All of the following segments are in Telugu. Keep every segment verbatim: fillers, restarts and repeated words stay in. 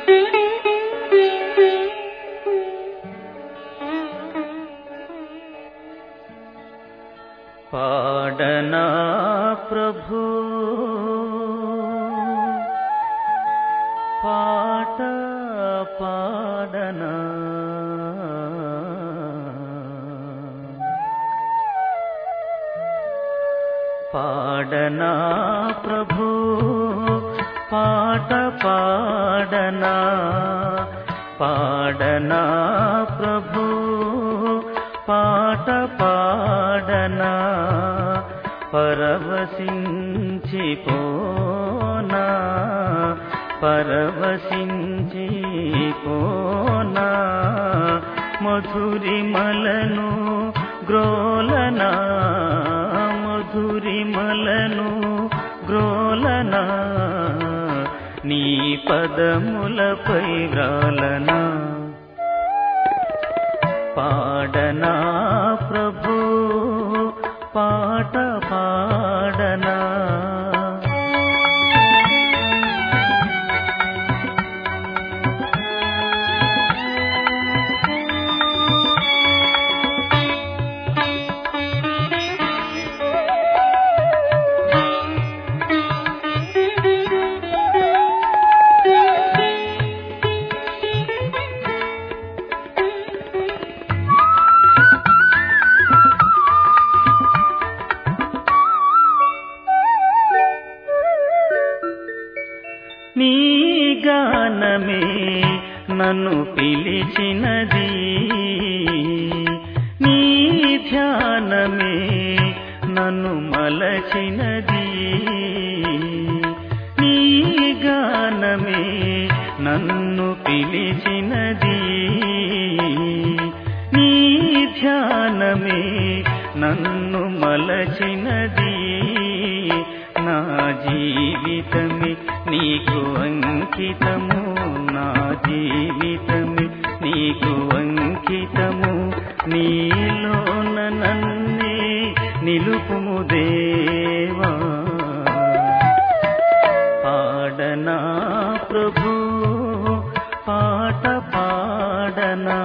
పాడనా ప్రభు పాట పాడనా పాడనా ప్రభు పాట పాడనా పాడనా ప్రభు పాట పాడనా పరవశించిపోనా పరవశించిపోనా మధురిమలను గ్రోలనా మధురిమలను గ్రోలనా నీ పదములపై వ్రాలనా పాడనా ప్రభు పాట పాడనా నీ గానమే నన్ను పిలిచినది నీ ధ్యానమే నన్ను మలచినది నీ గానమే నన్ను పిలిచినది నీ ధ్యానమే నన్ను మలచినది నా జీవితమే నీకు అంకితము నా జీవితమే నీకు అంకితము నీలోన నన్నే నిలుపుము దేవా పాడనా ప్రభు పాట పాడనా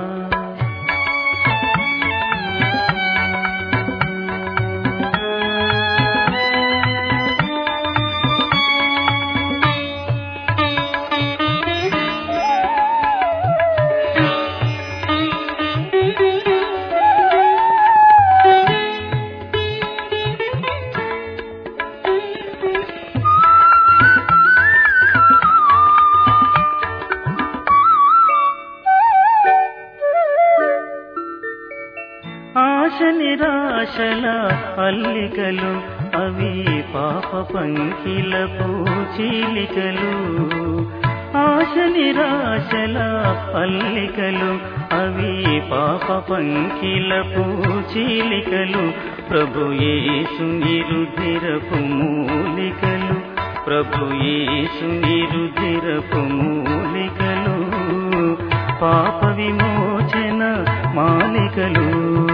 ఆశ నిరాశల అల్లికలు అవి పాప పంకిలపు చీలికలు ఆశ నిరాశల అల్లికలు అవి పాప పంకిలపు చీలికలు ప్రభు యేసు నిరుధిరపు మూలికలు ప్రభు యేసు నిరుధిరపు మూలికలు పాప విమోచన మాలికలు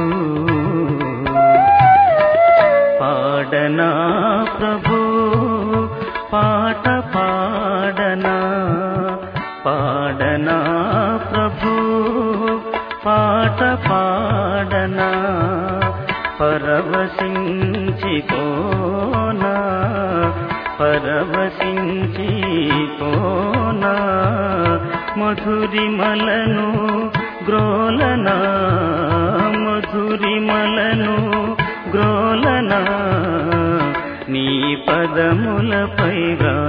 పాడనా ప్రభు పాట పాడనా పాడనా ప్రభు పాట పాడనా పరవశించిపోనా పరవశించిపోనా మధురిమలను గ్రోలనా మధురిమలను గ్రోలనా నీ పదములపై